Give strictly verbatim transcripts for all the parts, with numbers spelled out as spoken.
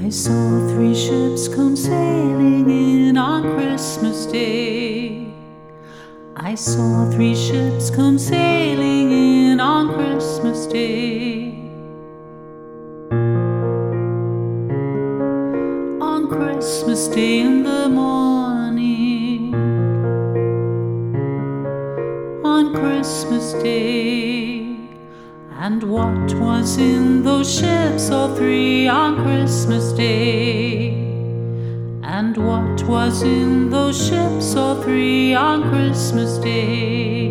I saw three ships come sailing in on Christmas Day. I saw three ships come sailing in on Christmas Day. On Christmas Day in the morning, on Christmas Day. And what was in those ships, all three, on Christmas Day? And what was in those ships, all three, on Christmas Day?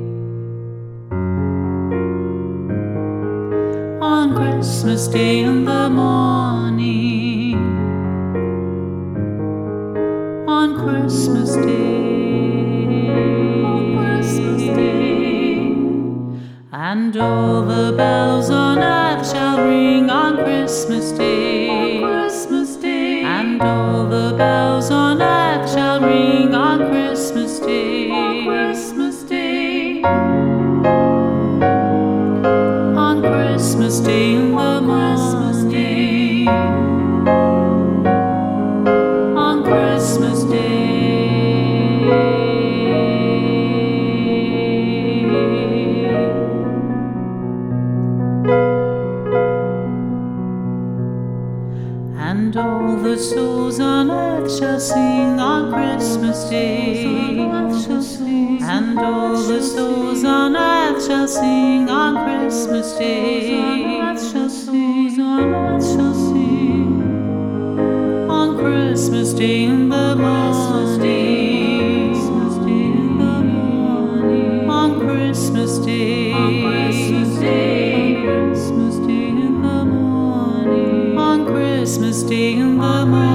On Christmas Day in the morning, on Christmas Day, on Christmas Day. And all the bells on earth shall ring on Christmas Day, on Christmas Day. And all the bells on earth shall ring on Christmas Day, on Christmas Day. On Christmas Day in the morning, on Christmas Day. And all the souls on earth shall sing on Christmas Day. And all the souls on earth shall sing on Christmas Day. On Christmas Day in the morning, on Christmas Day, Christmas Day in the morning, on Christmas Day in the morning.